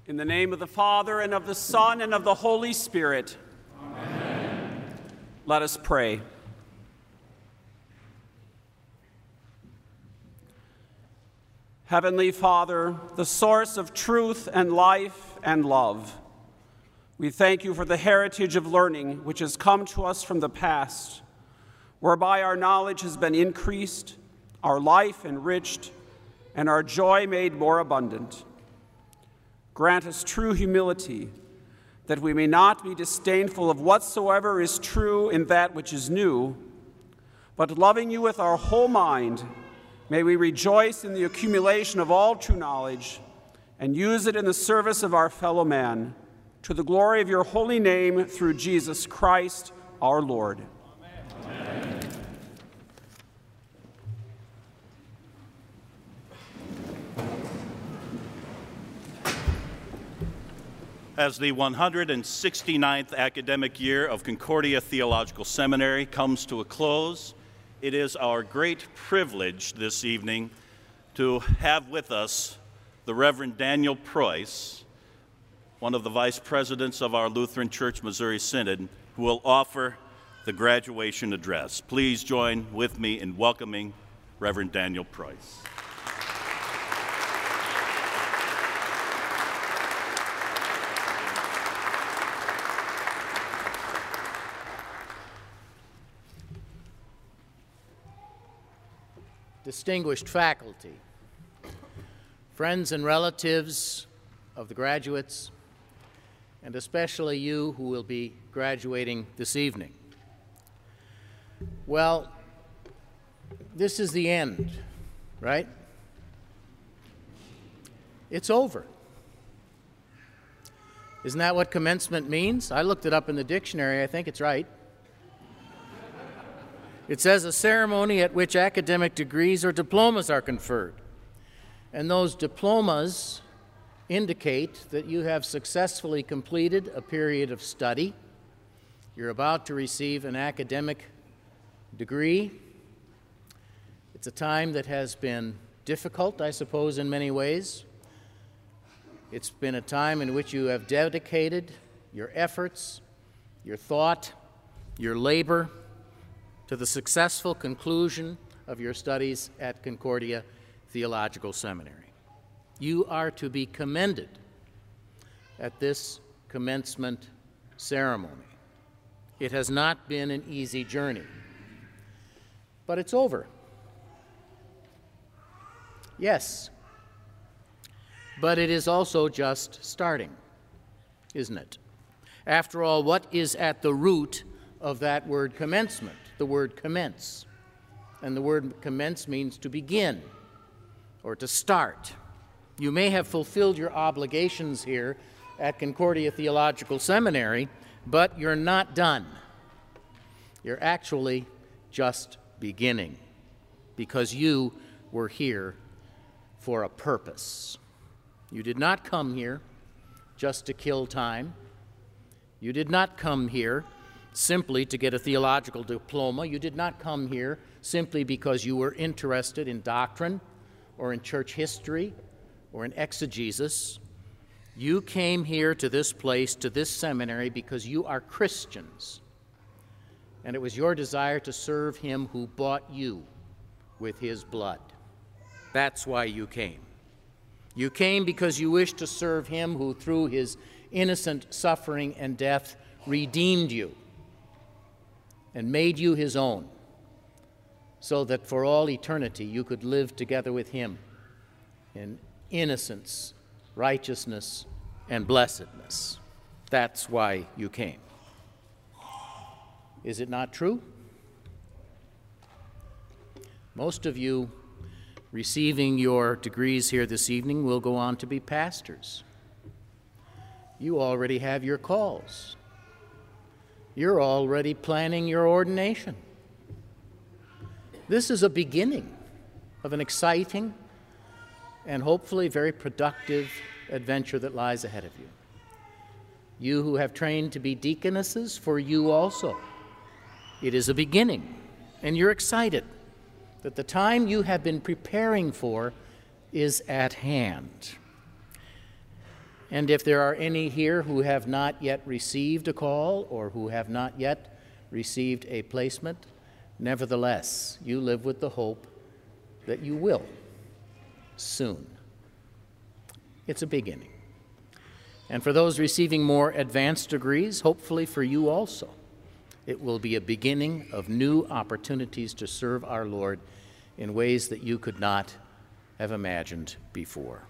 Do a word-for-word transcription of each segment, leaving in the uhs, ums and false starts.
In the name of the Father, and of the Son, and of the Holy Spirit. Amen. Let us pray. Heavenly Father, the source of truth and life and love, we thank you for the heritage of learning which has come to us from the past, whereby our knowledge has been increased, our life enriched, and our joy made more abundant. Grant us true humility, that we may not be disdainful of whatsoever is true in that which is new, but loving you with our whole mind, may we rejoice in the accumulation of all true knowledge and use it in the service of our fellow man, to the glory of your holy name, through Jesus Christ our Lord. Amen. As the one hundred sixty-ninth academic year of Concordia Theological Seminary comes to a close, it is our great privilege this evening to have with us the Reverend Daniel Preuss, one of the vice presidents of our Lutheran Church Missouri Synod, who will offer the graduation address. Please join with me in welcoming Reverend Daniel Preuss. Distinguished faculty, friends and relatives of the graduates, and especially you who will be graduating this evening. Well, this is the end, right? It's over. Isn't that what commencement means? I looked it up in the dictionary. I think it's right. It says a ceremony at which academic degrees or diplomas are conferred. And those diplomas indicate that you have successfully completed a period of study. You're about to receive an academic degree. It's a time that has been difficult, I suppose, in many ways. It's been a time in which you have dedicated your efforts, your thought, your labor to the successful conclusion of your studies at Concordia Theological Seminary. You are to be commended at this commencement ceremony. It has not been an easy journey, but it's over. Yes, but it is also just starting, isn't it? After all, what is at the root of that word commencement? The word commence. And the word commence means to begin or to start. You may have fulfilled your obligations here at Concordia Theological Seminary, but you're not done. You're actually just beginning, because you were here for a purpose. You did not come here just to kill time. You did not come here simply to get a theological diploma. You did not come here simply because you were interested in doctrine or in church history or in exegesis. You came here to this place, to this seminary, because you are Christians. And it was your desire to serve him who bought you with his blood. That's why you came. You came because you wished to serve him who, through his innocent suffering and death, redeemed you and made you his own, so that for all eternity you could live together with him in innocence, righteousness, and blessedness. That's why you came. Is it not true? Most of you receiving your degrees here this evening will go on to be pastors. You already have your calls. You're already planning your ordination. This is a beginning of an exciting and hopefully very productive adventure that lies ahead of you. You who have trained to be deaconesses, for you also, it is a beginning, and you're excited that the time you have been preparing for is at hand. And if there are any here who have not yet received a call or who have not yet received a placement, nevertheless, you live with the hope that you will soon. It's a beginning. And for those receiving more advanced degrees, hopefully for you also, it will be a beginning of new opportunities to serve our Lord in ways that you could not have imagined before.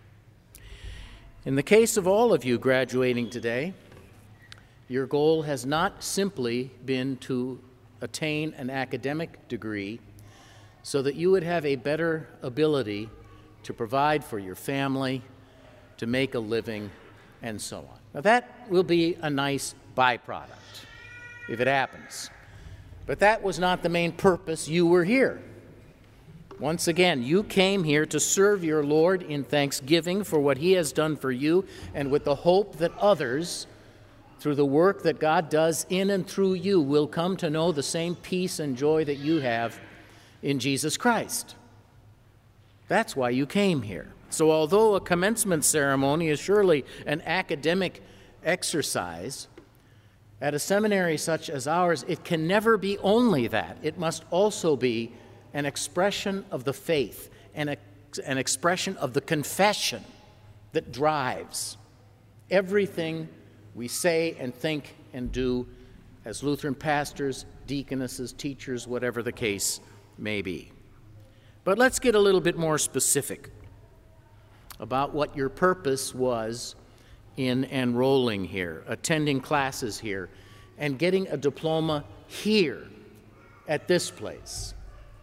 In the case of all of you graduating today, your goal has not simply been to attain an academic degree so that you would have a better ability to provide for your family, to make a living, and so on. Now that will be a nice byproduct if it happens. But that was not the main purpose you were here. Once again, you came here to serve your Lord in thanksgiving for what he has done for you and with the hope that others, through the work that God does in and through you, will come to know the same peace and joy that you have in Jesus Christ. That's why you came here. So although a commencement ceremony is surely an academic exercise, at a seminary such as ours, it can never be only that. It must also be an expression of the faith, and an expression of the confession that drives everything we say and think and do as Lutheran pastors, deaconesses, teachers, whatever the case may be. But let's get a little bit more specific about what your purpose was in enrolling here, attending classes here, and getting a diploma here at this place.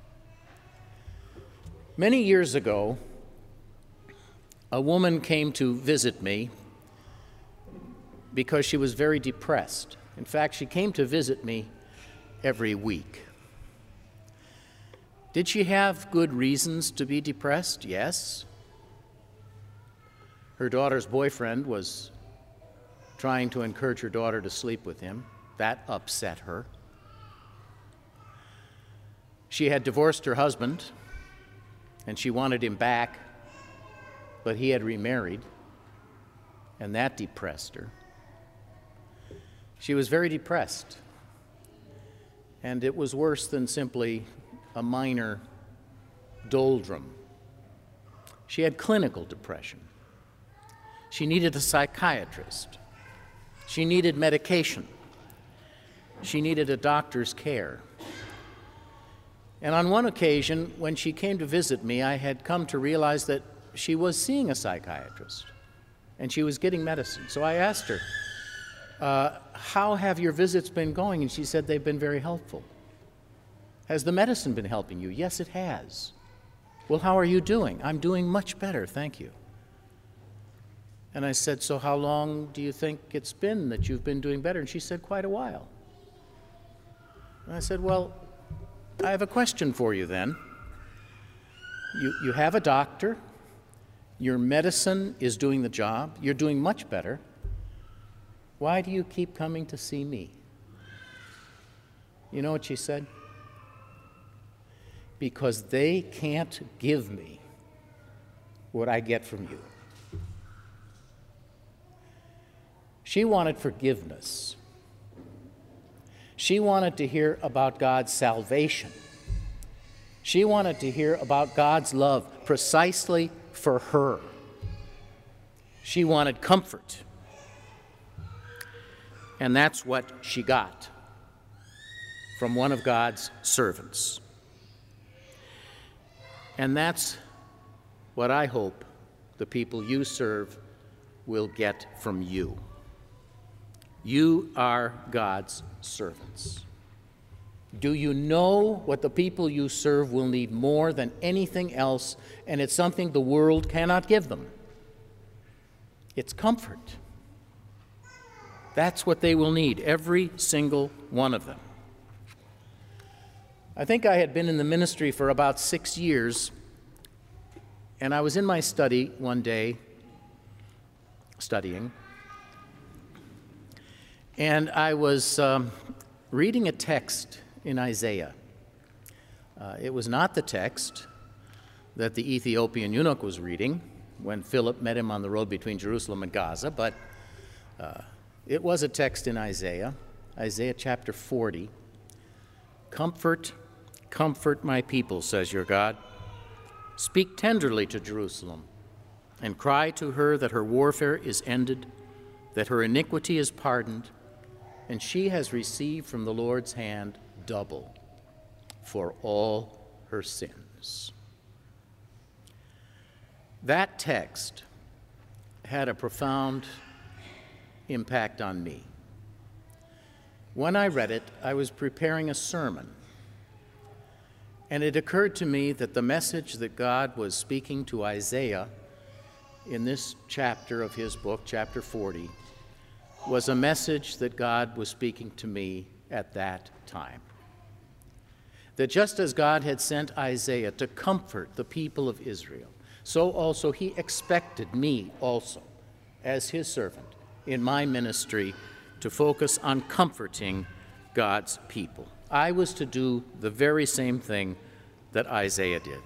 Many years ago, a woman came to visit me because she was very depressed. In fact, she came to visit me every week. Did she have good reasons to be depressed? Yes. Her daughter's boyfriend was trying to encourage her daughter to sleep with him. That upset her. She had divorced her husband, and she wanted him back, but he had remarried, and that depressed her. She was very depressed, and it was worse than simply a minor doldrum. She had clinical depression. She needed a psychiatrist. She needed medication. She needed a doctor's care. And on one occasion, when she came to visit me, I had come to realize that she was seeing a psychiatrist, and she was getting medicine. So I asked her, uh, how have your visits been going? And she said, they've been very helpful. Has the medicine been helping you? Yes, it has. Well, how are you doing? I'm doing much better, thank you. And I said, so how long do you think it's been that you've been doing better? And she said, quite a while. And I said, well, I have a question for you then. You, you have a doctor. Your medicine is doing the job. You're doing much better. Why do you keep coming to see me? You know what she said? Because they can't give me what I get from you. She wanted forgiveness. She wanted to hear about God's salvation. She wanted to hear about God's love precisely for her. She wanted comfort. And that's what she got from one of God's servants. And that's what I hope the people you serve will get from you. You are God's servants. Do you know what the people you serve will need more than anything else, and it's something the world cannot give them? It's comfort. That's what they will need, every single one of them. I think I had been in the ministry for about six years, and I was in my study one day, studying, and I was um, reading a text in Isaiah. Uh, it was not the text that the Ethiopian eunuch was reading. when Philip met him on the road between Jerusalem and Gaza, but uh, it was a text in Isaiah, Isaiah chapter forty. Comfort, comfort my people, says your God. Speak tenderly to Jerusalem and cry to her that her warfare is ended, that her iniquity is pardoned, and she has received from the Lord's hand double for all her sins. That text had a profound impact on me. When I read it, I was preparing a sermon, and it occurred to me that the message that God was speaking to Isaiah in this chapter of his book, chapter forty, was a message that God was speaking to me at that time. That just as God had sent Isaiah to comfort the people of Israel, so also he expected me also, as his servant, in my ministry, to focus on comforting God's people. I was to do the very same thing that Isaiah did.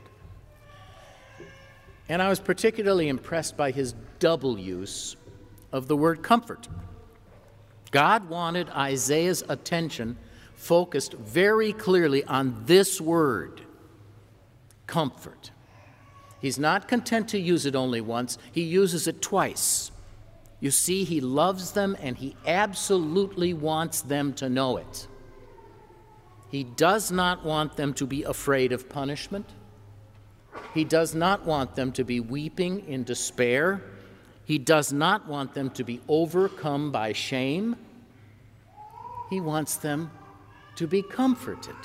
And I was particularly impressed by his double use of the word comfort. God wanted Isaiah's attention focused very clearly on this word, comfort. He's not content to use it only once, he uses it twice. You see, he loves them and he absolutely wants them to know it. He does not want them to be afraid of punishment. He does not want them to be weeping in despair. He does not want them to be overcome by shame. He wants them to be comforted.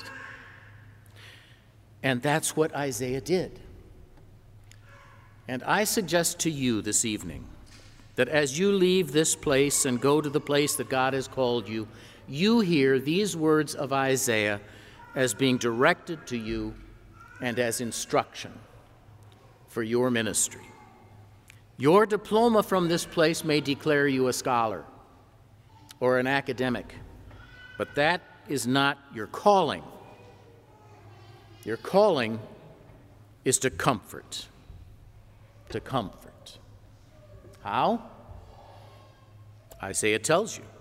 And that's what Isaiah did. And I suggest to you this evening that as you leave this place and go to the place that God has called you, you hear these words of Isaiah as being directed to you and as instruction for your ministry. Your diploma from this place may declare you a scholar or an academic, but that is not your calling. Your calling is to comfort, to comfort. How? Isaiah tells you.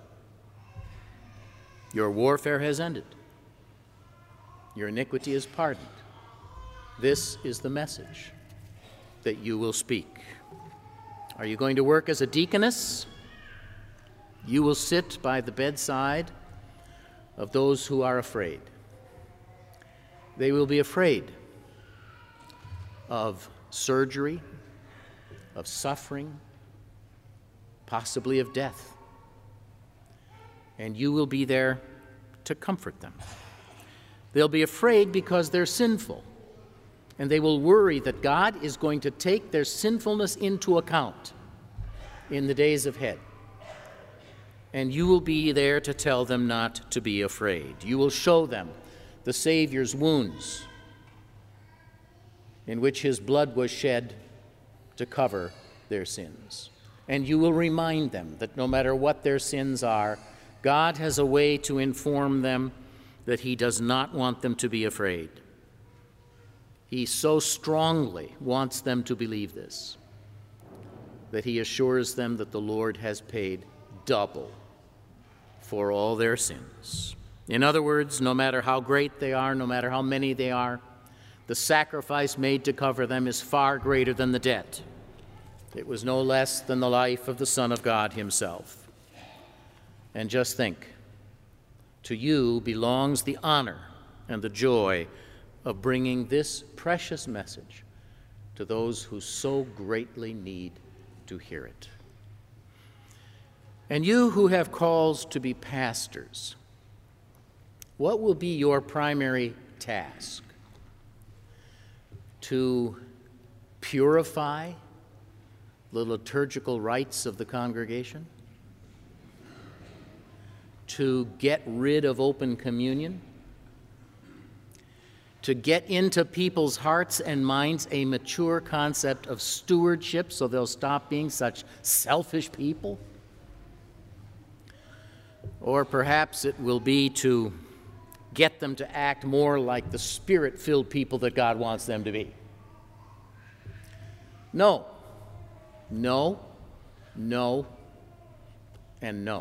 Your warfare has ended. Your iniquity is pardoned. This is the message that you will speak. Are you going to work as a deaconess? You will sit by the bedside of those who are afraid. They will be afraid of surgery, of suffering, possibly of death. And you will be there to comfort them. They'll be afraid because they're sinful, and they will worry that God is going to take their sinfulness into account in the days ahead. And you will be there to tell them not to be afraid. You will show them the Savior's wounds in which his blood was shed to cover their sins. And you will remind them that no matter what their sins are, God has a way to inform them that he does not want them to be afraid. He so strongly wants them to believe this, that he assures them that the Lord has paid double for all their sins. In other words, no matter how great they are, no matter how many they are, the sacrifice made to cover them is far greater than the debt. It was no less than the life of the Son of God himself. And just think, to you belongs the honor and the joy of bringing this precious message to those who so greatly need to hear it. And you who have calls to be pastors, what will be your primary task? To purify the liturgical rites of the congregation? To get rid of open communion? To get into people's hearts and minds a mature concept of stewardship so they'll stop being such selfish people? Or perhaps it will be to get them to act more like the Spirit-filled people that God wants them to be. No, No, no, and no.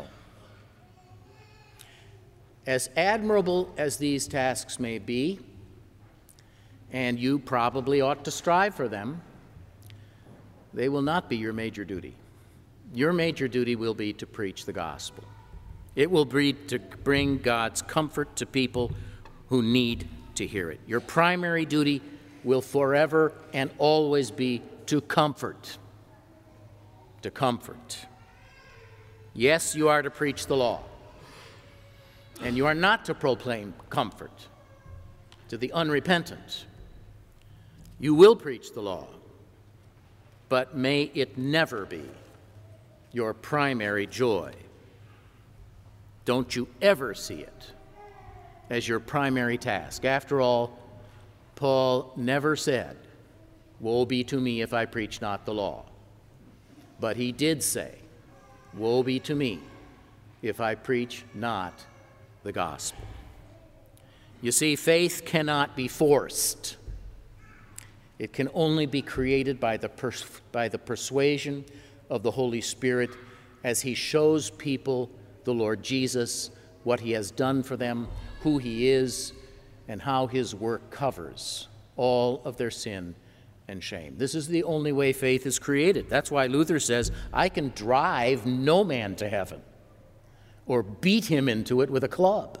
As admirable as these tasks may be, and you probably ought to strive for them, they will not be your major duty. Your major duty will be to preach the gospel. It will be to bring God's comfort to people who need to hear it. Your primary duty will forever and always be to comfort. To comfort. Yes, you are to preach the law. And you are not to proclaim comfort to the unrepentant. You will preach the law, but may it never be your primary joy. Don't you ever see it as your primary task. After all, Paul never said, "Woe be to me if I preach not the law." But he did say, "Woe be to me if I preach not the gospel." You see, faith cannot be forced. It can only be created by the, pers- by the persuasion of the Holy Spirit as he shows people the Lord Jesus, what he has done for them, who he is, and how his work covers all of their sin and shame. This is the only way faith is created. That's why Luther says, I can drive no man to heaven or beat him into it with a club.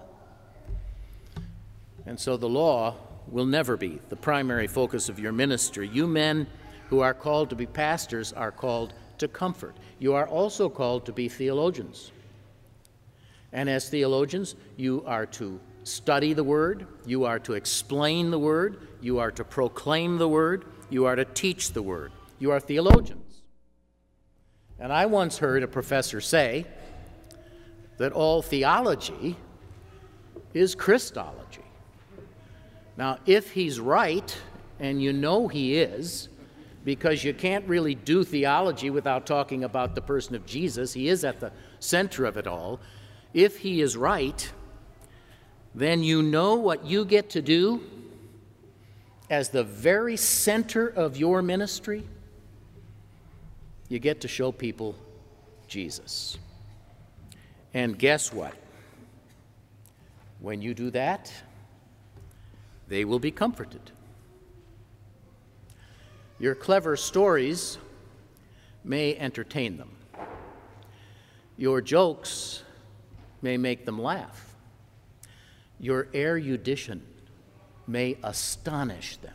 And so the law will never be the primary focus of your ministry. You men who are called to be pastors are called to comfort. You are also called to be theologians. And as theologians, you are to study the Word, you are to explain the Word, you are to proclaim the Word, you are to teach the Word. You are theologians. And I once heard a professor say that all theology is Christology. Now, if he's right, and you know he is, because you can't really do theology without talking about the person of Jesus, he is at the center of it all. If he is right, then you know what you get to do as the very center of your ministry. You get to show people Jesus. And guess what? When you do that, they will be comforted. Your clever stories may entertain them. Your jokes may make them laugh. Your erudition may astonish them.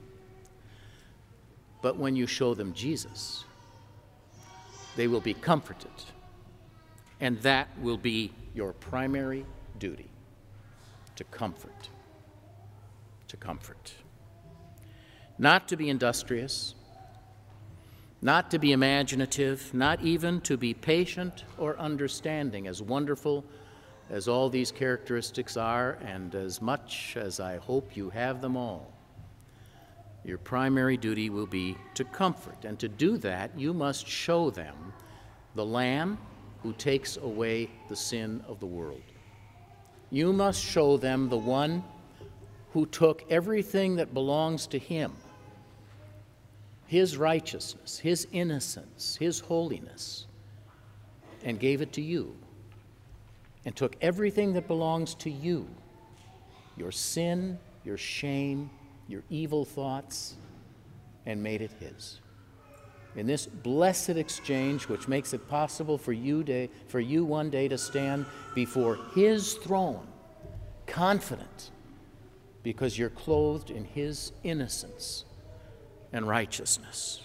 But when you show them Jesus, they will be comforted. And that will be your primary duty, to comfort. To comfort. Not to be industrious, not to be imaginative, not even to be patient or understanding, as wonderful as all these characteristics are, and as much as I hope you have them all. Your primary duty will be to comfort, and to do that, you must show them the Lamb who takes away the sin of the world. You must show them the one who took everything that belongs to him, his righteousness, his innocence, his holiness, and gave it to you, and took everything that belongs to you, your sin, your shame, your evil thoughts, and made it his. In this blessed exchange, which makes it possible for you, day, for you one day to stand before his throne, confident, because you're clothed in his innocence and righteousness.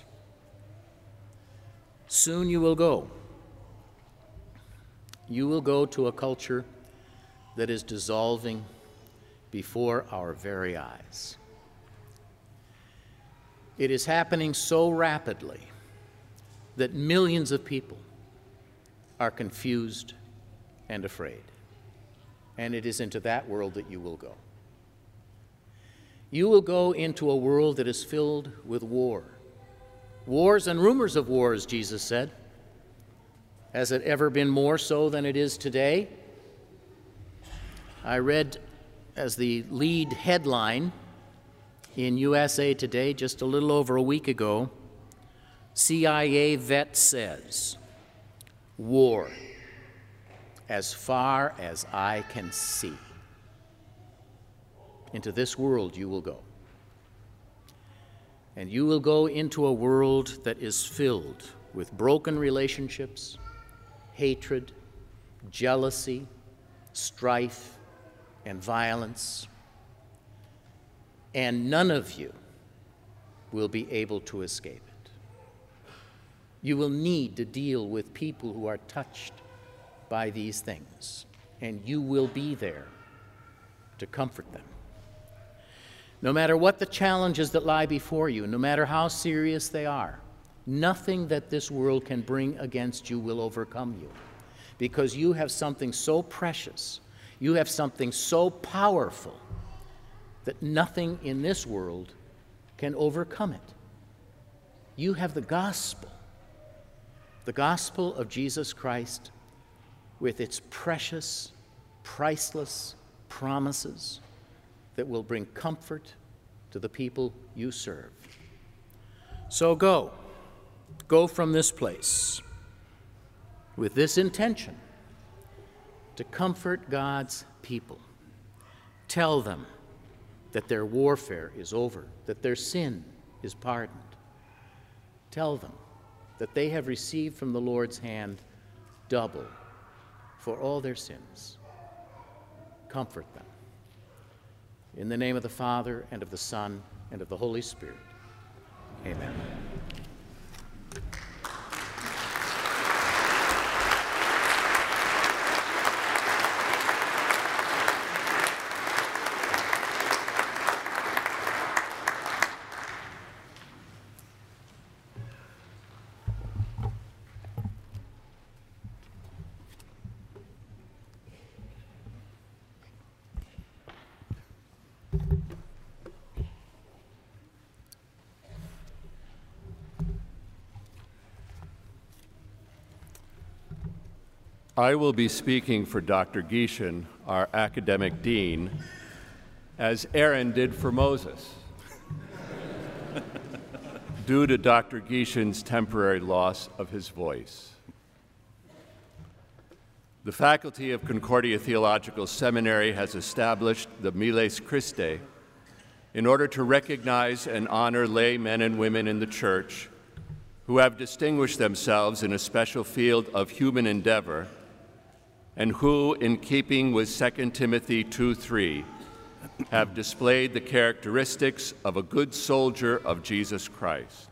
Soon you will go. You will go to a culture that is dissolving before our very eyes. It is happening so rapidly that millions of people are confused and afraid. And it is into that world that you will go. You will go into a world that is filled with war. Wars and rumors of wars, Jesus said. Has it ever been more so than it is today? I read as the lead headline in U S A Today just a little over a week ago, C I A vet says, war, as far as I can see. Into this world you will go. And you will go into a world that is filled with broken relationships, hatred, jealousy, strife, and violence. And none of you will be able to escape it. You will need to deal with people who are touched by these things, and you will be there to comfort them. No matter what the challenges that lie before you, no matter how serious they are, nothing that this world can bring against you will overcome you, because you have something so precious, you have something so powerful that nothing in this world can overcome it. You have the gospel, the gospel of Jesus Christ, with its precious, priceless promises that will bring comfort to the people you serve. So go, go from this place with this intention to comfort God's people. Tell them that their warfare is over, that their sin is pardoned. Tell them that they have received from the Lord's hand double for all their sins. Comfort them. In the name of the Father, and of the Son, and of the Holy Spirit. Amen. I will be speaking for Doctor Gieshen, our academic dean, as Aaron did for Moses, due to Doctor Gieshen's temporary loss of his voice. The faculty of Concordia Theological Seminary has established the Miles Christi in order to recognize and honor lay men and women in the Church who have distinguished themselves in a special field of human endeavor and who, in keeping with Second Timothy two three, have displayed the characteristics of a good soldier of Jesus Christ.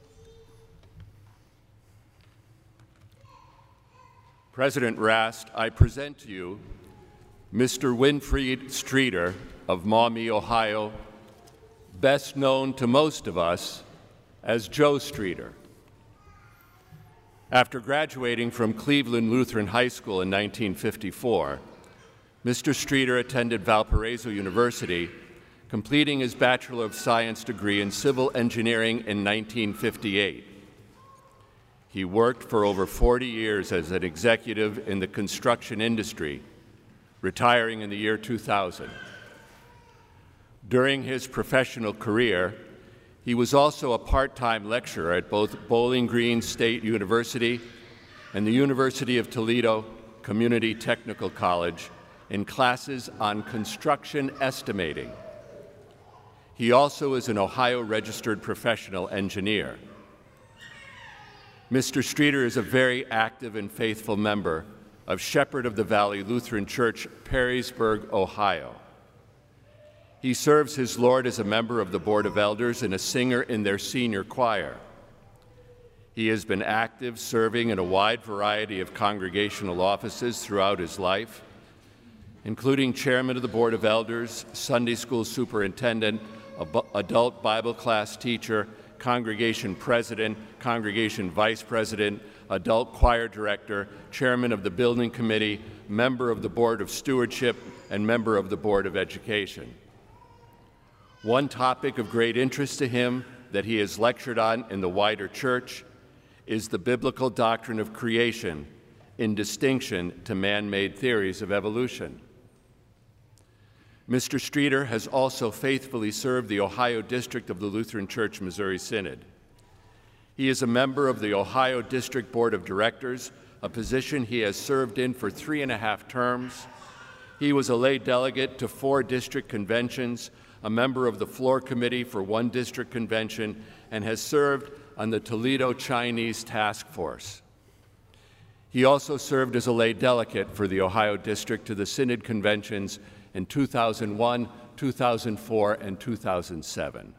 President Rast, I present to you Mister Winfried Streeter of Maumee, Ohio, best known to most of us as Joe Streeter. After graduating from Cleveland Lutheran High School in nineteen fifty-four, Mister Streeter attended Valparaiso University, completing his Bachelor of Science degree in Civil Engineering in nineteen fifty-eight. He worked for over forty years as an executive in the construction industry, retiring in the year two thousand. During his professional career, he was also a part-time lecturer at both Bowling Green State University and the University of Toledo Community Technical College in classes on construction estimating. He also is an Ohio registered professional engineer. Mister Streeter is a very active and faithful member of Shepherd of the Valley Lutheran Church, Perrysburg, Ohio. He serves his Lord as a member of the Board of Elders and a singer in their senior choir. He has been active, serving in a wide variety of congregational offices throughout his life, including chairman of the Board of Elders, Sunday school superintendent, adult Bible class teacher, congregation president, congregation vice president, adult choir director, chairman of the building committee, member of the Board of Stewardship, and member of the Board of Education. One topic of great interest to him that he has lectured on in the wider church is the biblical doctrine of creation in distinction to man-made theories of evolution. Mister Streeter has also faithfully served the Ohio District of the Lutheran Church Missouri Synod. He is a member of the Ohio District Board of Directors, a position he has served in for three and a half terms. He was a lay delegate to four district conventions, a member of the floor committee for one district convention, and has served on the Toledo Chinese Task Force. He also served as a lay delegate for the Ohio District to the Synod Conventions in two thousand one, two thousand four, and two thousand seven.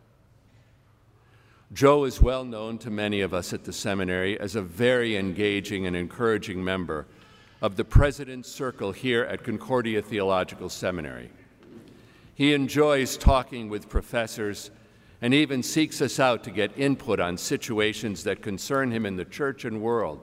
Joe is well known to many of us at the seminary as a very engaging and encouraging member of the President's Circle here at Concordia Theological Seminary. He enjoys talking with professors and even seeks us out to get input on situations that concern him in the church and world.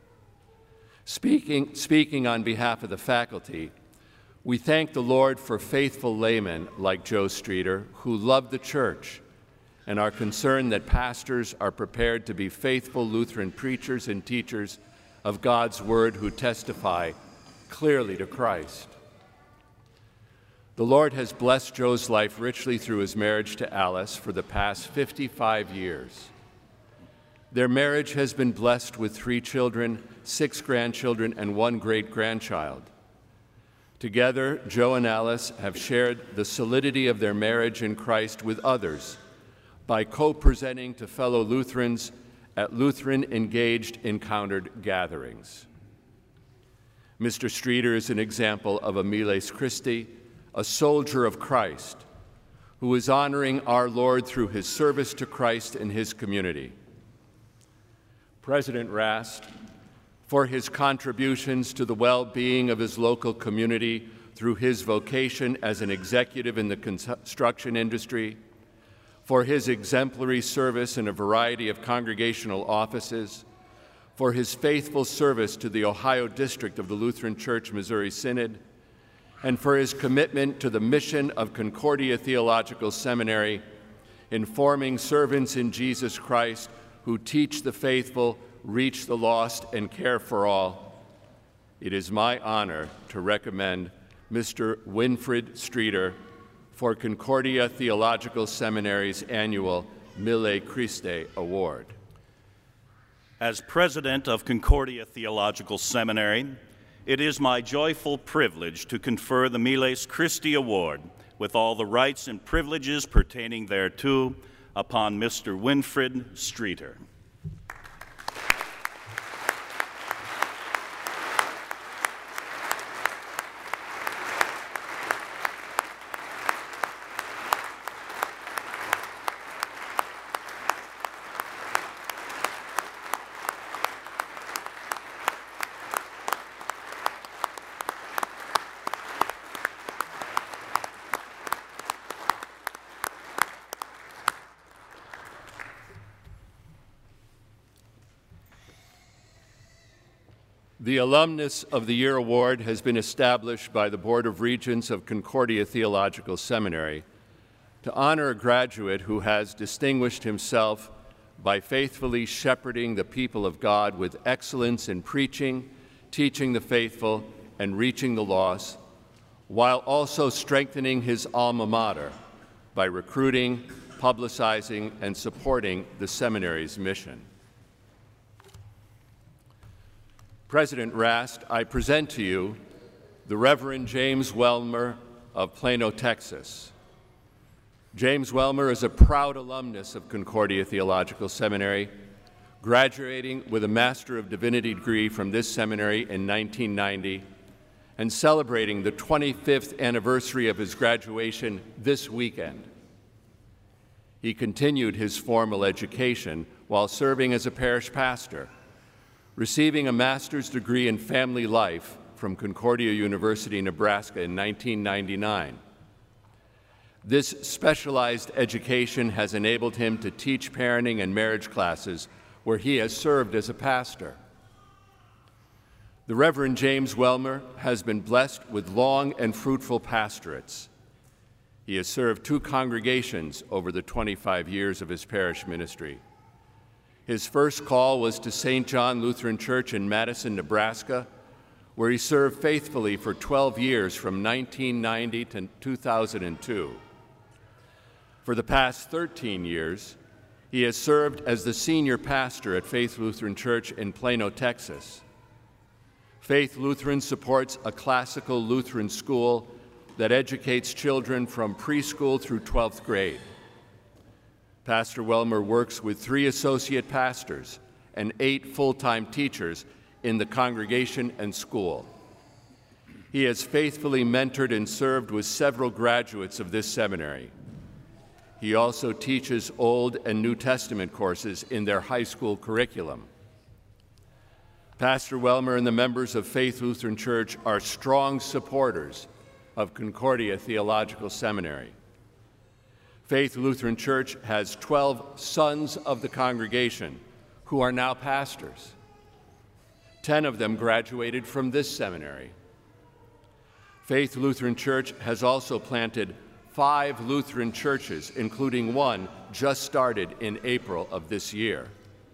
Speaking, speaking on behalf of the faculty, we thank the Lord for faithful laymen like Joe Streeter who love the church and are concerned that pastors are prepared to be faithful Lutheran preachers and teachers of God's Word who testify clearly to Christ. The Lord has blessed Joe's life richly through his marriage to Alice for the past fifty-five years. Their marriage has been blessed with three children, six grandchildren, and one great-grandchild. Together, Joe and Alice have shared the solidity of their marriage in Christ with others by co-presenting to fellow Lutherans at Lutheran Engaged Encountered gatherings. Mister Streeter is an example of a Miles Christi, a soldier of Christ, who is honoring our Lord through his service to Christ and his community. President Rast, for his contributions to the well-being of his local community through his vocation as an executive in the construction industry, for his exemplary service in a variety of congregational offices, for his faithful service to the Ohio District of the Lutheran Church Missouri Synod, and for his commitment to the mission of Concordia Theological Seminary, informing servants in Jesus Christ who teach the faithful, reach the lost, and care for all. It is my honor to recommend Mister Winfried Streeter for Concordia Theological Seminary's annual Mille Christi Award. As president of Concordia Theological Seminary, it is my joyful privilege to confer the Miles Christi Award with all the rights and privileges pertaining thereto upon Mister Winfried Streeter. The Alumnus of the Year Award has been established by the Board of Regents of Concordia Theological Seminary to honor a graduate who has distinguished himself by faithfully shepherding the people of God with excellence in preaching, teaching the faithful, and reaching the lost, while also strengthening his alma mater by recruiting, publicizing, and supporting the seminary's mission. President Rast, I present to you the Reverend James Wellmer of Plano, Texas. James Wellmer is a proud alumnus of Concordia Theological Seminary, graduating with a Master of Divinity degree from this seminary in nineteen ninety and celebrating the twenty-fifth anniversary of his graduation this weekend. He continued his formal education while serving as a parish pastor, receiving a master's degree in family life from Concordia University, Nebraska in nineteen ninety-nine. This specialized education has enabled him to teach parenting and marriage classes where he has served as a pastor. The Reverend James Wellmer has been blessed with long and fruitful pastorates. He has served two congregations over the twenty-five years of his parish ministry. His first call was to Saint John Lutheran Church in Madison, Nebraska, where he served faithfully for twelve years from nineteen ninety to two thousand two. For the past thirteen years, He has served as the senior pastor at Faith Lutheran Church in Plano, Texas. Faith Lutheran supports a classical Lutheran school that educates children from preschool through twelfth grade. Pastor Welmer works with three associate pastors and eight full-time teachers in the congregation and school. He has faithfully mentored and served with several graduates of this seminary. He also teaches Old and New Testament courses in their high school curriculum. Pastor Welmer and the members of Faith Lutheran Church are strong supporters of Concordia Theological Seminary. Faith Lutheran Church has twelve sons of the congregation who are now pastors. Ten of them graduated from this seminary. Faith Lutheran Church has also planted five Lutheran churches, including one just started in April of this year.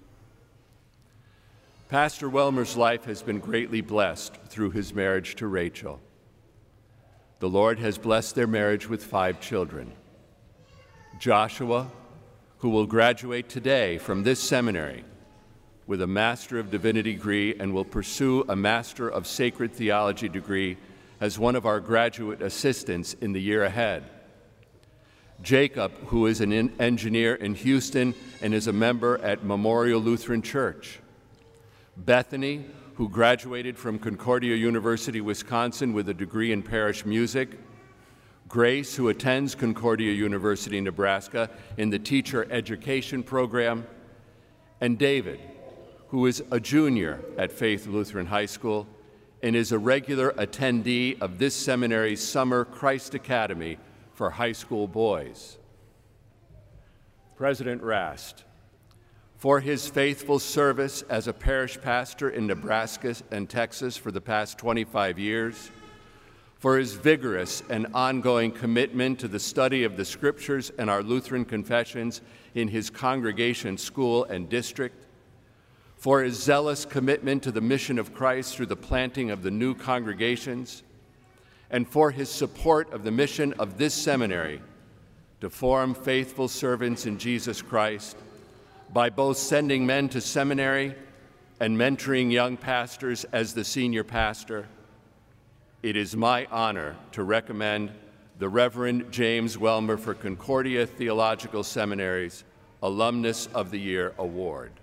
Pastor Welmer's life has been greatly blessed through his marriage to Rachel. The Lord has blessed their marriage with five children. Joshua, who will graduate today from this seminary with a Master of Divinity degree and will pursue a Master of Sacred Theology degree as one of our graduate assistants in the year ahead. Jacob, who is an engineer in Houston and is a member at Memorial Lutheran Church. Bethany, who graduated from Concordia University, Wisconsin with a degree in parish music. Grace, who attends Concordia University, Nebraska in the teacher education program. And David, who is a junior at Faith Lutheran High School and is a regular attendee of this seminary's Summer Christ Academy for high school boys. President Rast, for his faithful service as a parish pastor in Nebraska and Texas for the past twenty-five years, for his vigorous and ongoing commitment to the study of the Scriptures and our Lutheran confessions in his congregation, school, and district, for his zealous commitment to the mission of Christ through the planting of the new congregations, and for his support of the mission of this seminary to form faithful servants in Jesus Christ by both sending men to seminary and mentoring young pastors as the senior pastor. It is my honor to recommend the Reverend James Welmer for Concordia Theological Seminary's Alumnus of the Year Award.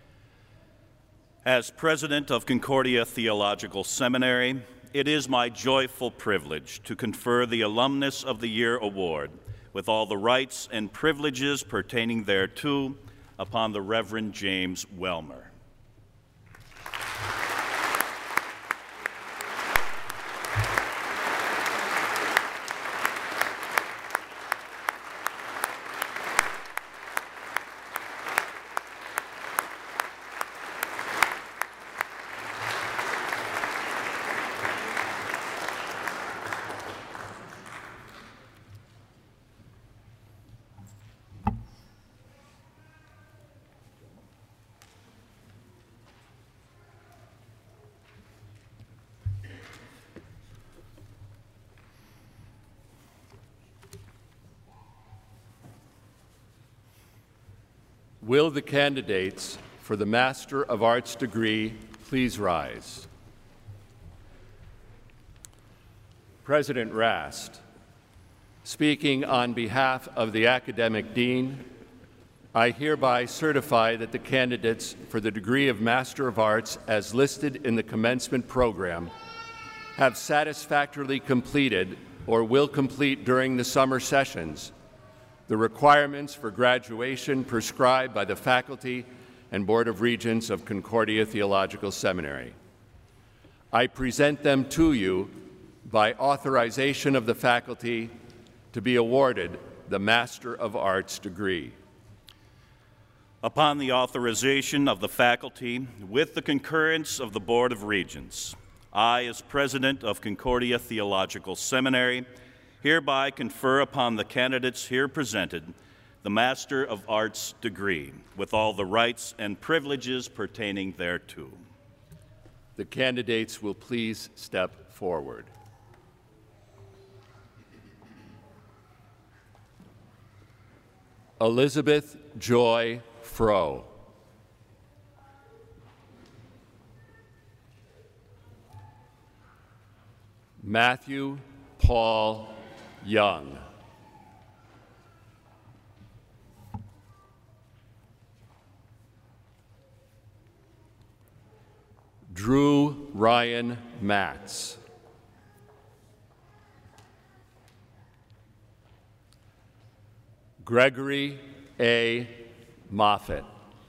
As president of Concordia Theological Seminary, it is my joyful privilege to confer the Alumnus of the Year Award with all the rights and privileges pertaining thereto upon the Reverend James Welmer. Will the candidates for the Master of Arts degree please rise? President Rast, speaking on behalf of the academic dean, I hereby certify that the candidates for the degree of Master of Arts as listed in the commencement program have satisfactorily completed or will complete during the summer sessions the requirements for graduation prescribed by the faculty and Board of Regents of Concordia Theological Seminary. I present them to you by authorization of the faculty to be awarded the Master of Arts degree. Upon the authorization of the faculty, with the concurrence of the Board of Regents, I, as president of Concordia Theological Seminary, hereby confer upon the candidates here presented the Master of Arts degree with all the rights and privileges pertaining thereto. The candidates will please step forward. Elizabeth Joy Fro. Matthew Paul Young. Drew Ryan Matz. Gregory A. Moffett.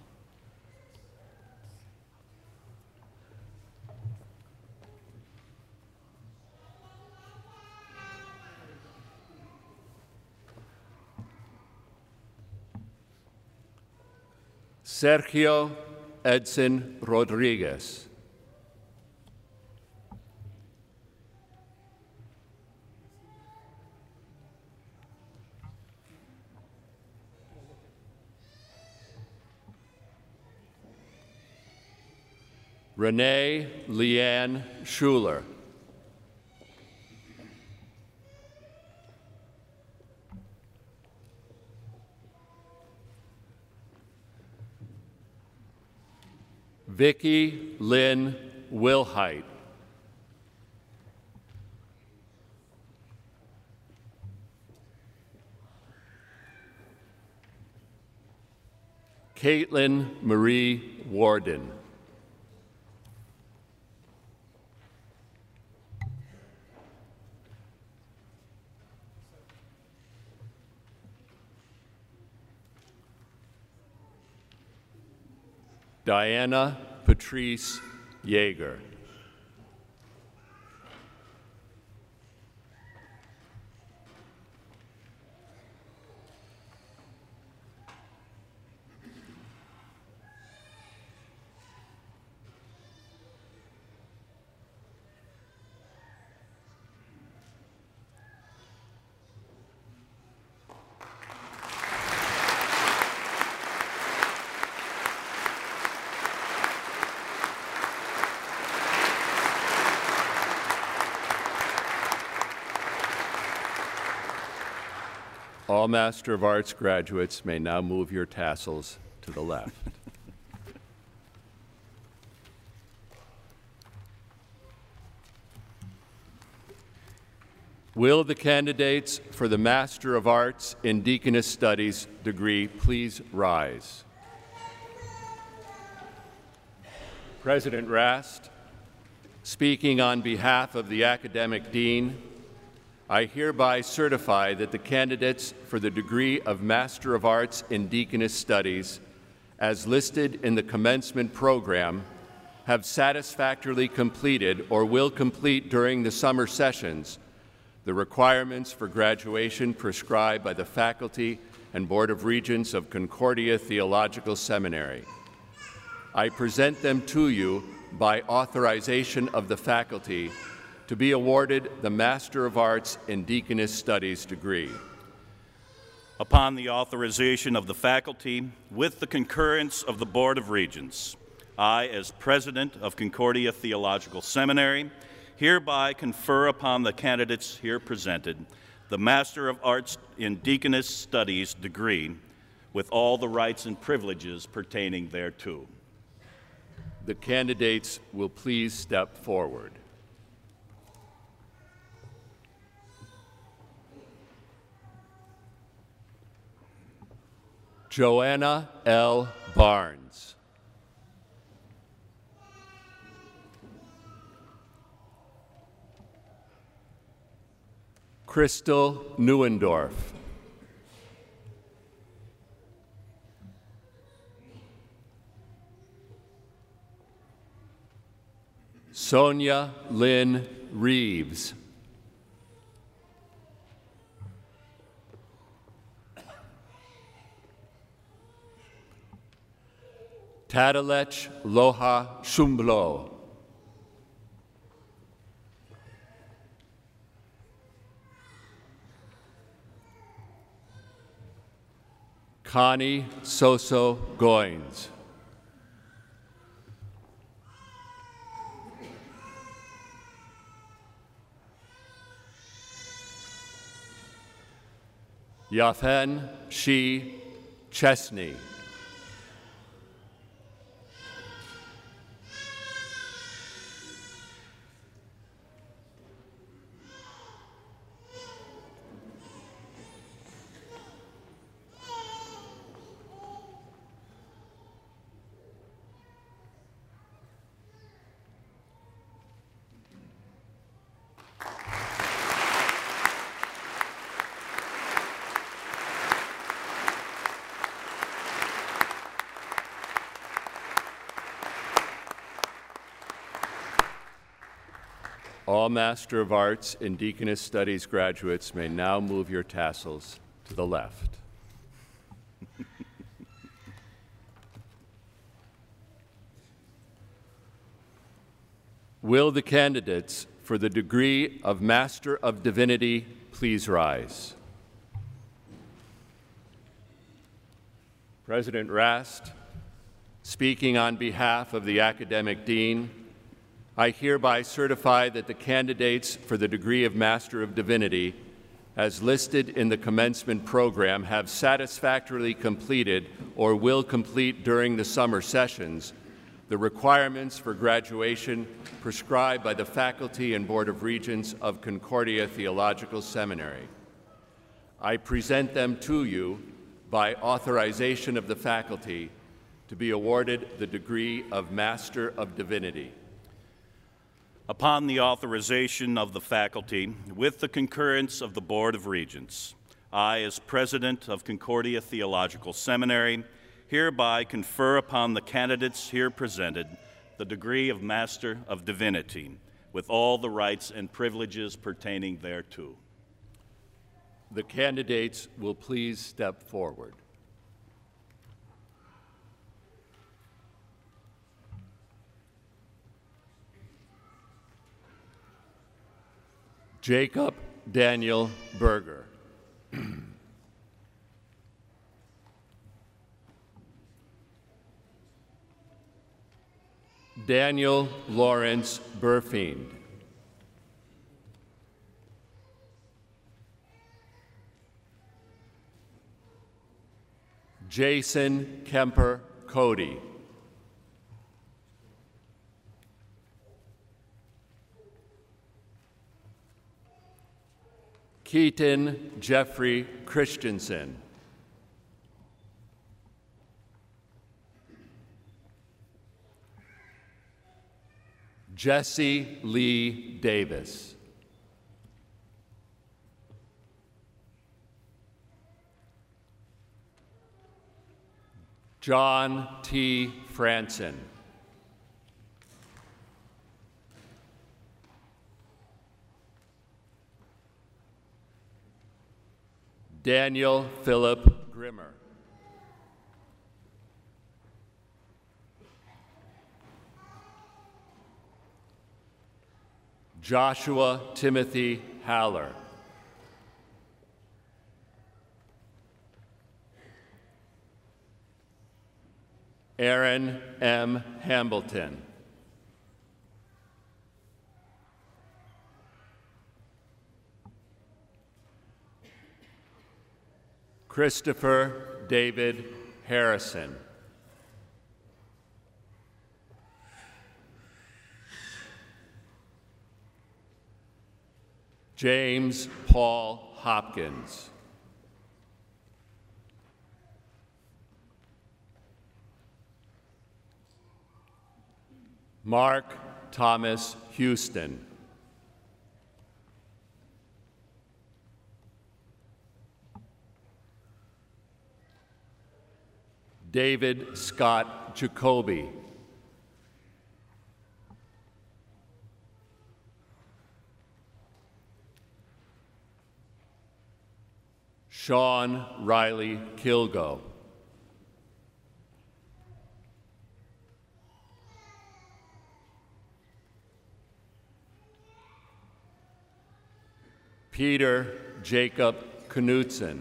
Sergio Edson Rodriguez. Renee Leanne Schuler. Vicki Lynn Wilhite. Caitlin Marie Warden. Diana Patrice Yeager. All Master of Arts graduates may now move your tassels to the left. Will the candidates for the Master of Arts in Deaconess Studies degree please rise? President Rast, speaking on behalf of the Academic Dean, I hereby certify that the candidates for the degree of Master of Arts in Deaconess Studies, as listed in the commencement program, have satisfactorily completed or will complete during the summer sessions the requirements for graduation prescribed by the faculty and Board of Regents of Concordia Theological Seminary. I present them to you by authorization of the faculty to be awarded the Master of Arts in Deaconess Studies degree. Upon the authorization of the faculty, with the concurrence of the Board of Regents, I, as President of Concordia Theological Seminary, hereby confer upon the candidates here presented the Master of Arts in Deaconess Studies degree with all the rights and privileges pertaining thereto. The candidates will please step forward. Joanna L. Barnes. Crystal Neuendorf. Sonia Lynn Reeves. Tadalech Loha Shumblo. Connie Soso Goins. Yafen Shi Chesney. All Master of Arts and Deaconess Studies graduates may now move your tassels to the left. Will the candidates for the degree of Master of Divinity please rise? President Rast, speaking on behalf of the academic dean, I hereby certify that the candidates for the degree of Master of Divinity, as listed in the commencement program, have satisfactorily completed or will complete during the summer sessions the requirements for graduation prescribed by the Faculty and Board of Regents of Concordia Theological Seminary. I present them to you by authorization of the faculty to be awarded the degree of Master of Divinity. Upon the authorization of the faculty, with the concurrence of the Board of Regents, I, as President of Concordia Theological Seminary, hereby confer upon the candidates here presented the degree of Master of Divinity, with all the rights and privileges pertaining thereto. The candidates will please step forward. Jacob Daniel Berger. Daniel Lawrence Burfiend. Jason Kemper Cody. Keaton Jeffrey Christensen. Jesse Lee Davis. John T. Franson. Daniel Philip Grimmer. Joshua Timothy Haller. Aaron M. Hambleton. Christopher David Harrison. James Paul Hopkins. Mark Thomas Houston. David Scott Jacoby. Sean Riley Kilgo. Peter Jacob Knudsen.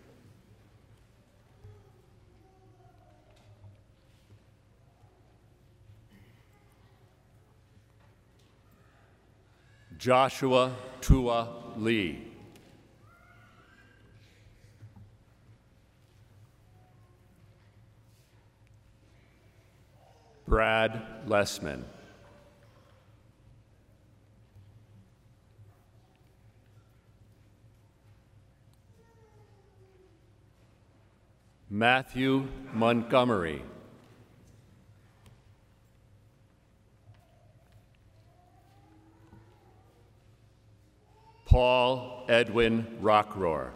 Joshua Tua Lee. Brad Lessman. Matthew Montgomery. Paul Edwin Rockroar.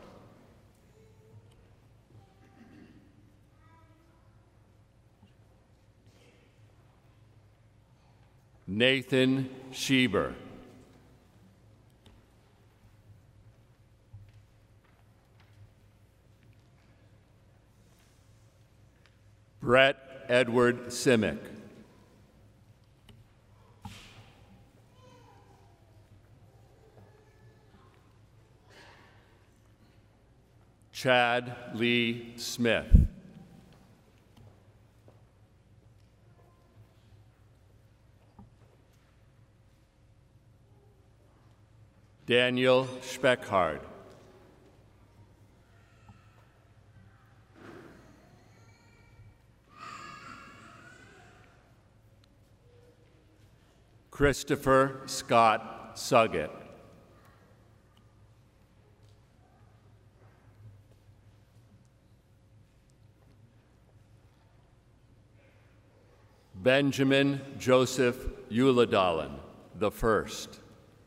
Nathan Schieber. Brett Edward Simic. Chad Lee Smith. Daniel Speckhard. Christopher Scott Suggett. Benjamin Joseph Uladalen, the first.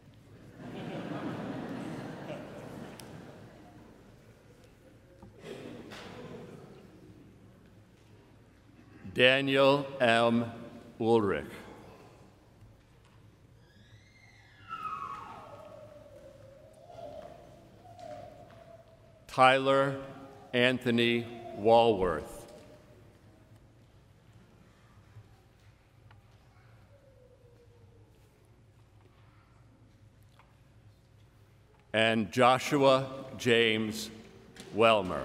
Daniel M. Ulrich. Tyler Anthony Walworth. And Joshua James Welmer.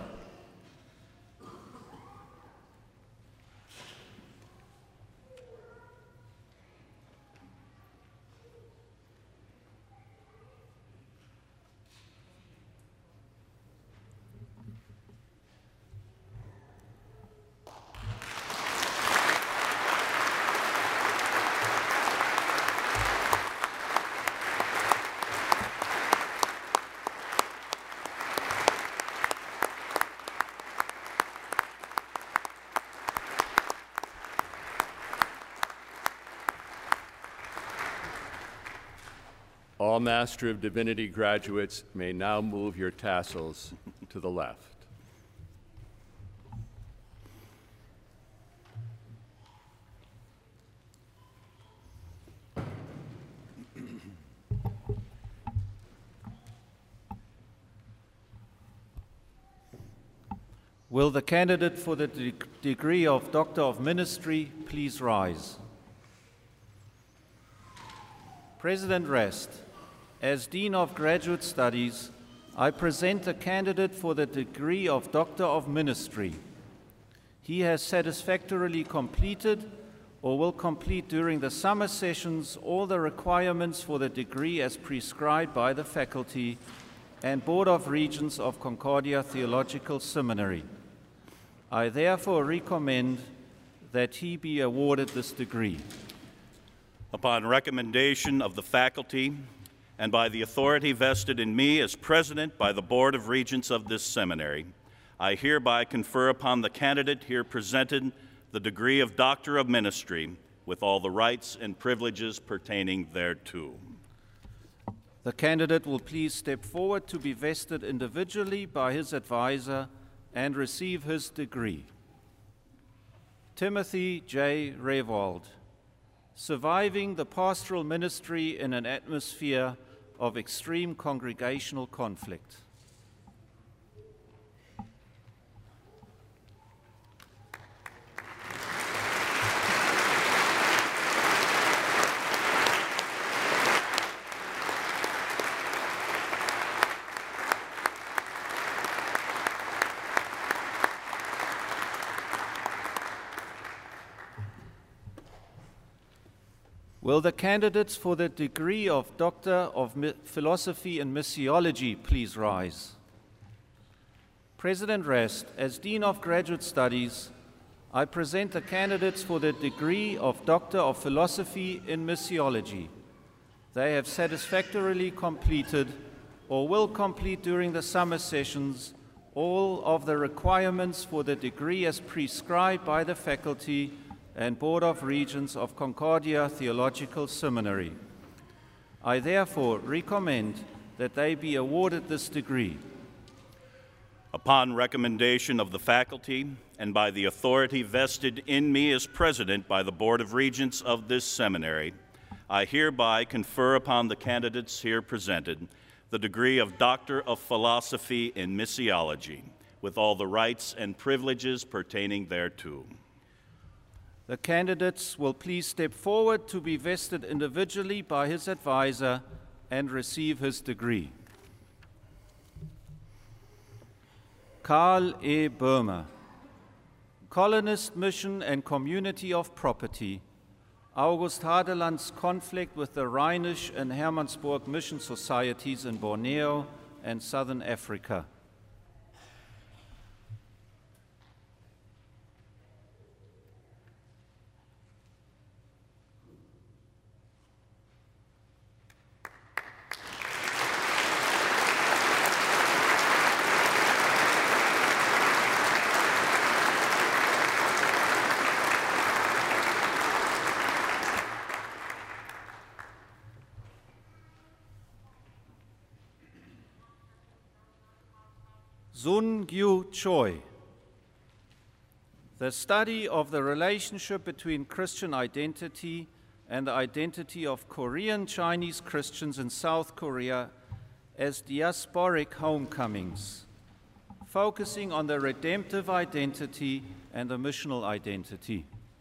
All Master of Divinity graduates may now move your tassels to the left. Will the candidate for the de- degree of Doctor of Ministry please rise? President Rest, as Dean of Graduate Studies, I present the candidate for the degree of Doctor of Ministry. He has satisfactorily completed or will complete during the summer sessions all the requirements for the degree as prescribed by the faculty and Board of Regents of Concordia Theological Seminary. I therefore recommend that he be awarded this degree. Upon recommendation of the faculty and by the authority vested in me as president by the Board of Regents of this seminary, I hereby confer upon the candidate here presented the degree of Doctor of Ministry with all the rights and privileges pertaining thereto. The candidate will please step forward to be vested individually by his advisor and receive his degree. Timothy J. Rewald, surviving the pastoral ministry in an atmosphere of extreme congregational conflict. Will the candidates for the degree of Doctor of Philosophy and Missiology please rise? President Rest, as Dean of Graduate Studies, I present the candidates for the degree of Doctor of Philosophy in Missiology. They have satisfactorily completed or will complete during the summer sessions all of the requirements for the degree as prescribed by the faculty and Board of Regents of Concordia Theological Seminary. I therefore recommend that they be awarded this degree. Upon recommendation of the faculty and by the authority vested in me as president by the Board of Regents of this seminary, I hereby confer upon the candidates here presented the degree of Doctor of Philosophy in Missiology with all the rights and privileges pertaining thereto. The candidates will please step forward to be vested individually by his advisor and receive his degree. Karl E. Böhmer, Colonist Mission and Community of Property, August Hadeland's conflict with the Rhenish and Hermannsburg mission societies in Borneo and Southern Africa. Sun Gyu Choi. The study of the relationship between Christian identity and the identity of Korean Chinese Christians in South Korea as diasporic homecomings, focusing on the redemptive identity and the missional identity.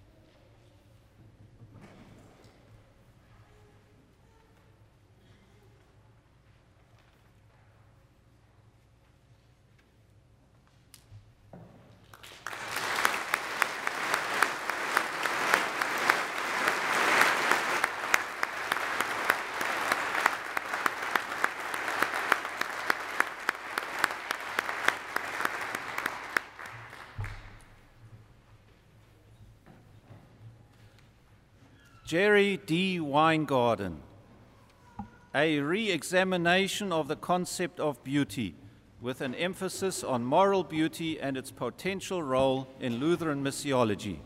Jerry D. Weingarten, a re-examination of the concept of beauty with an emphasis on moral beauty and its potential role in Lutheran missiology.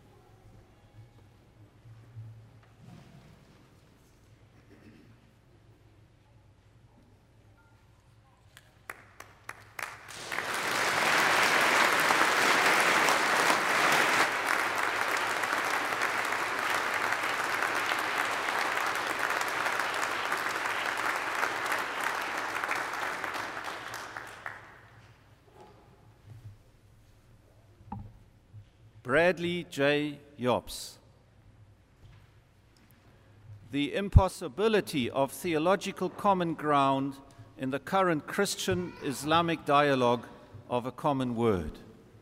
Bradley J. Yops. The impossibility of theological common ground in the current Christian-Islamic dialogue of a common word.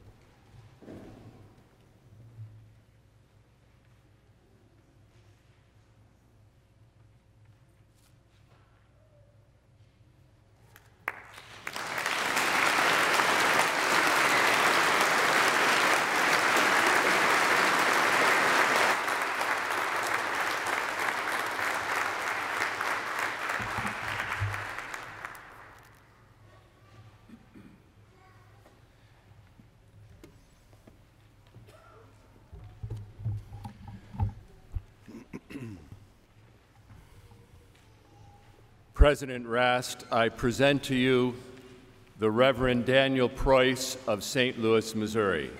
President Rast, I present to you the Reverend Daniel Preuss of Saint Louis, Missouri.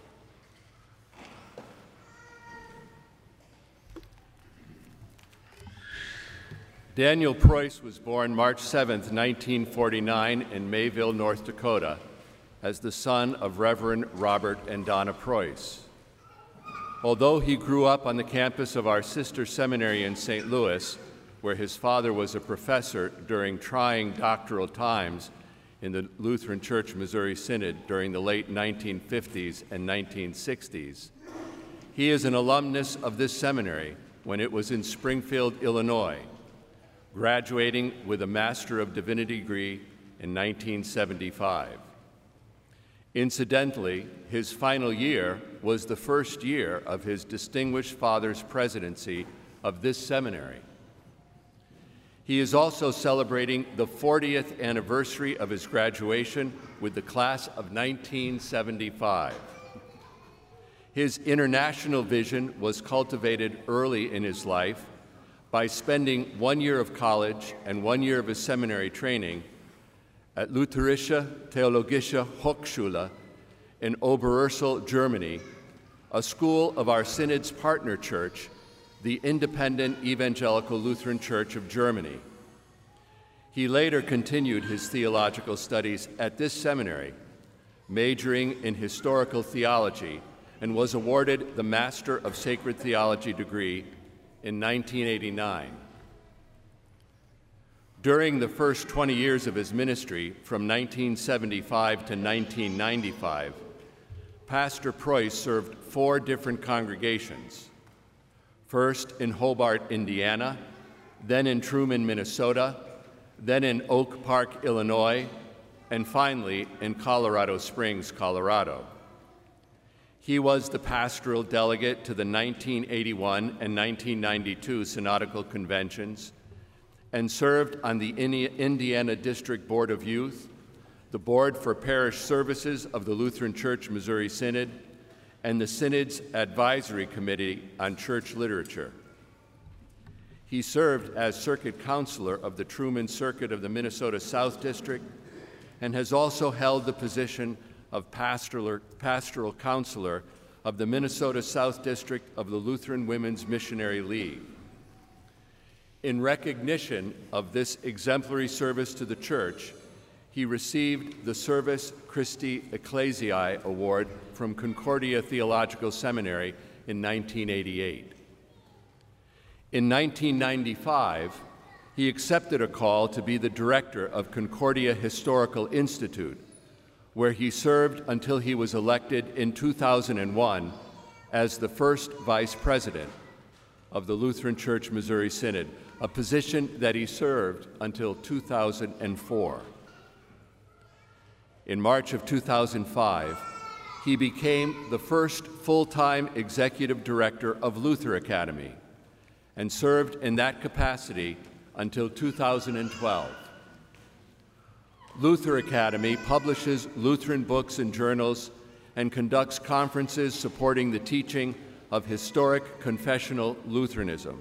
Daniel Preuss was born March seventh, nineteen forty-nine in Mayville, North Dakota, as the son of Reverend Robert and Donna Preuss. Although he grew up on the campus of our sister seminary in Saint Louis, where his father was a professor during trying doctoral times in the Lutheran Church Missouri Synod during the late nineteen fifties and nineteen sixties. He is an alumnus of this seminary when it was in Springfield, Illinois, graduating with a Master of Divinity degree in nineteen seventy-five. Incidentally, his final year was the first year of his distinguished father's presidency of this seminary. He is also celebrating the fortieth anniversary of his graduation with the class of nineteen seventy-five. His international vision was cultivated early in his life by spending one year of college and one year of his seminary training at Lutherische Theologische Hochschule in Oberursel, Germany, a school of our Synod's partner church, the Independent Evangelical Lutheran Church of Germany. He later continued his theological studies at this seminary, majoring in historical theology and was awarded the Master of Sacred Theology degree in nineteen eighty-nine. During the first twenty years of his ministry, from nineteen seventy-five to nineteen ninety-five, Pastor Preuss served four different congregations, first in Hobart, Indiana, then in Truman, Minnesota, then in Oak Park, Illinois, and finally in Colorado Springs, Colorado. He was the pastoral delegate to the nineteen eighty-one and nineteen ninety-two Synodical Conventions and served on the Indiana District Board of Youth, the Board for Parish Services of the Lutheran Church Missouri Synod, and the Synod's Advisory Committee on Church Literature. He served as Circuit Counselor of the Truman Circuit of the Minnesota South District and has also held the position of pastoral, pastoral counselor of the Minnesota South District of the Lutheran Women's Missionary League. In recognition of this exemplary service to the Church, he received the Servus Christi Ecclesiae Award from Concordia Theological Seminary in nineteen eighty-eight. In nineteen ninety-five, he accepted a call to be the director of Concordia Historical Institute, where he served until he was elected in two thousand one as the first vice president of the Lutheran Church Missouri Synod, a position that he served until two thousand four. In March of two thousand five, he became the first full-time executive director of Luther Academy and served in that capacity until two thousand twelve. Luther Academy publishes Lutheran books and journals and conducts conferences supporting the teaching of historic confessional Lutheranism.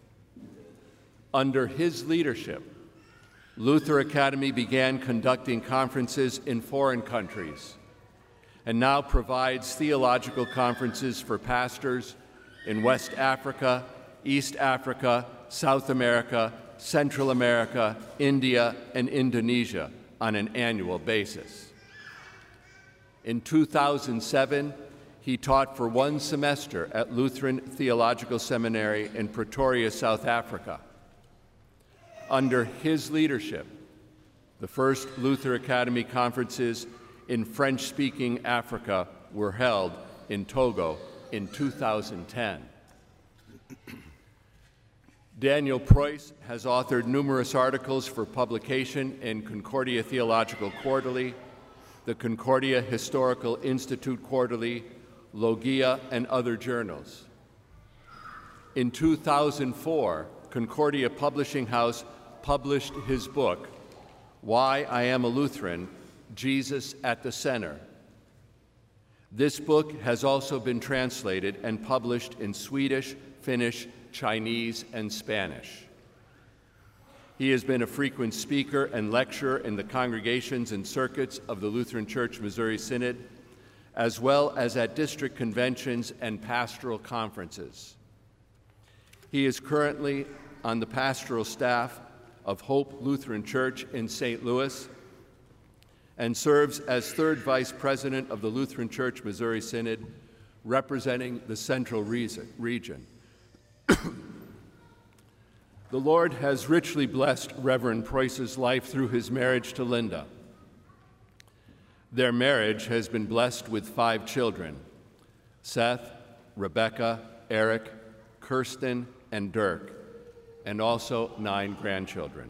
Under his leadership, Luther Academy began conducting conferences in foreign countries and now provides theological conferences for pastors in West Africa, East Africa, South America, Central America, India, and Indonesia on an annual basis. In two thousand seven, he taught for one semester at Lutheran Theological Seminary in Pretoria, South Africa. Under his leadership, the first Luther Academy conferences in French-speaking Africa were held in Togo in two thousand ten. Daniel Preuss has authored numerous articles for publication in Concordia Theological Quarterly, the Concordia Historical Institute Quarterly, Logia, and other journals. In two thousand four, Concordia Publishing House published his book, Why I Am a Lutheran, Jesus at the Center. This book has also been translated and published in Swedish, Finnish, Chinese, and Spanish. He has been a frequent speaker and lecturer in the congregations and circuits of the Lutheran Church Missouri Synod, as well as at district conventions and pastoral conferences. He is currently on the pastoral staff of Hope Lutheran Church in Saint Louis and serves as third vice president of the Lutheran Church Missouri Synod, representing the Central Region. The Lord has richly blessed Reverend Preuss's life through his marriage to Linda. Their marriage has been blessed with five children: Seth, Rebecca, Eric, Kirsten, and Dirk, and also nine grandchildren.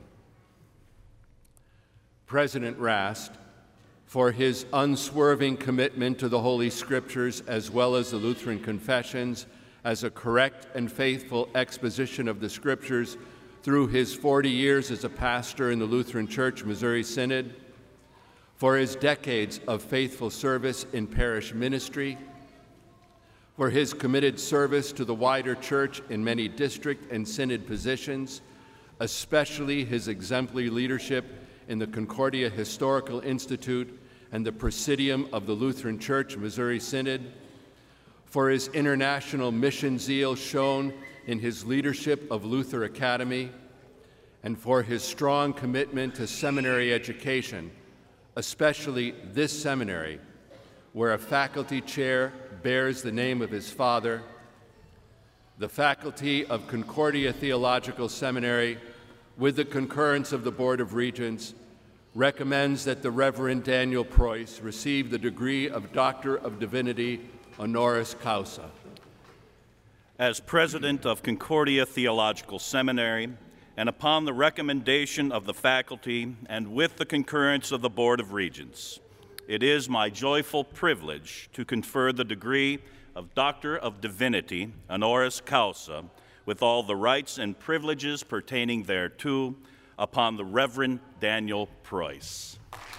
President Rast, for his unswerving commitment to the Holy Scriptures as well as the Lutheran Confessions as a correct and faithful exposition of the Scriptures through his forty years as a pastor in the Lutheran Church Missouri Synod, for his decades of faithful service in parish ministry, for his committed service to the wider church in many district and synod positions, especially his exemplary leadership in the Concordia Historical Institute and the Presidium of the Lutheran Church Missouri Synod, for his international mission zeal shown in his leadership of Luther Academy, and for his strong commitment to seminary education, especially this seminary, where a faculty chair bears the name of his father, the faculty of Concordia Theological Seminary, with the concurrence of the Board of Regents, recommends that the Reverend Daniel Preuss receive the degree of Doctor of Divinity honoris causa. As president of Concordia Theological Seminary, and upon the recommendation of the faculty and with the concurrence of the Board of Regents, it is my joyful privilege to confer the degree of Doctor of Divinity honoris causa with all the rights and privileges pertaining thereto upon the Reverend Daniel Preuss.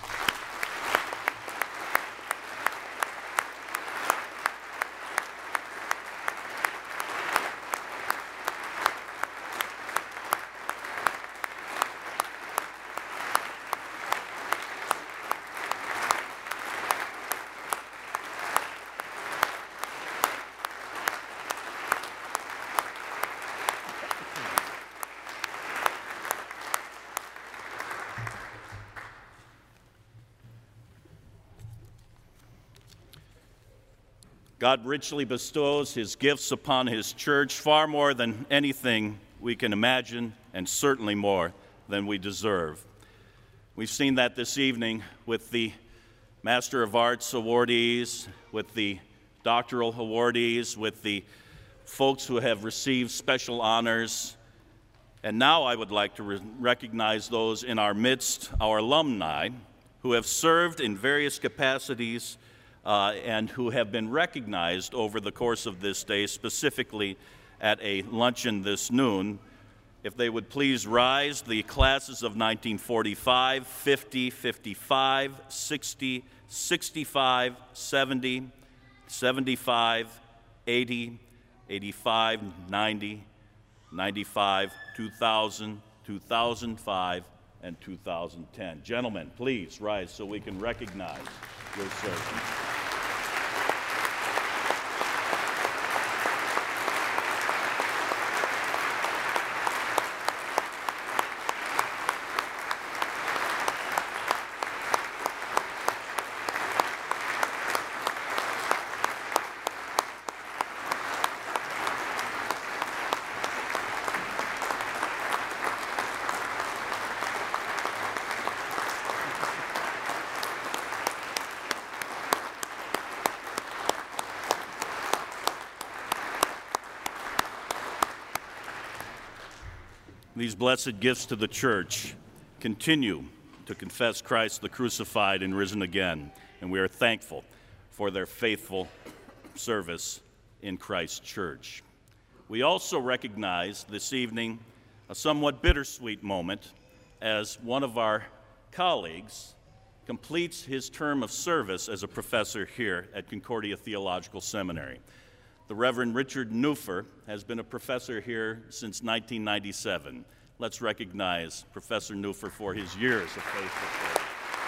God richly bestows his gifts upon his church, far more than anything we can imagine, and certainly more than we deserve. We've seen that this evening with the Master of Arts awardees, with the doctoral awardees, with the folks who have received special honors. And now I would like to re- recognize those in our midst, our alumni, who have served in various capacities Uh, and who have been recognized over the course of this day, specifically at a luncheon this noon. If they would please rise, the classes of nineteen forty-five, fifty, fifty-five, sixty, sixty-five, seventy, seventy-five, eighty, eighty-five, ninety, ninety-five, two thousand, two thousand five, and two thousand ten. Gentlemen, please rise so we can recognize your service. These blessed gifts to the church continue to confess Christ the crucified and risen again, and we are thankful for their faithful service in Christ's church. We also recognize this evening a somewhat bittersweet moment as one of our colleagues completes his term of service as a professor here at Concordia Theological Seminary. The Reverend Richard Neufer has been a professor here since nineteen ninety-seven. Let's recognize Professor Neufer for his years of faithful service.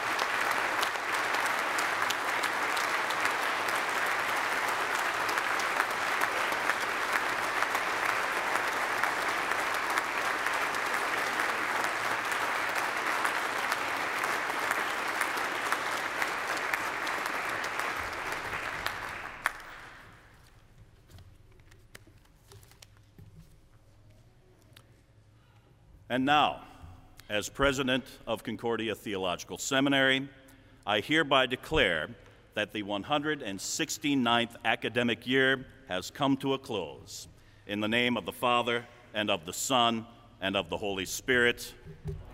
And now, as president of Concordia Theological Seminary, I hereby declare that the one hundred sixty-ninth academic year has come to a close. In the name of the Father, and of the Son, and of the Holy Spirit,